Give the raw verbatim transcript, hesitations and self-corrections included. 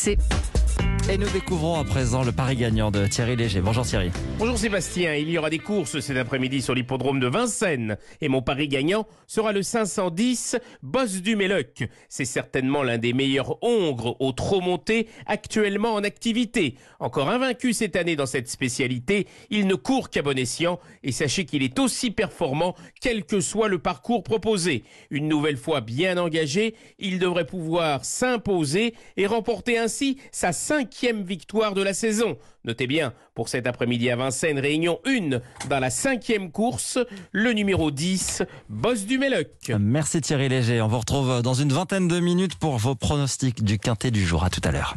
C. Et nous découvrons à présent le pari gagnant de Thierry Léger. Bonjour Thierry. Bonjour Sébastien, il y aura des courses cet après-midi sur l'hippodrome de Vincennes et mon pari gagnant sera le cinq cent dix Boss du Méloc. C'est certainement l'un des meilleurs hongres au trot monté actuellement en activité. Encore invaincu cette année dans cette spécialité, il ne court qu'à bon escient et sachez qu'il est aussi performant quel que soit le parcours proposé. Une nouvelle fois bien engagé, il devrait pouvoir s'imposer et remporter ainsi sa cinquième victoire de la saison. Notez bien, pour cet après-midi à Vincennes, réunion un dans la cinquième course, le numéro dix, Boss du Méloc. Merci Thierry Léger. On vous retrouve dans une vingtaine de minutes pour vos pronostics du quintet du jour. À tout à l'heure.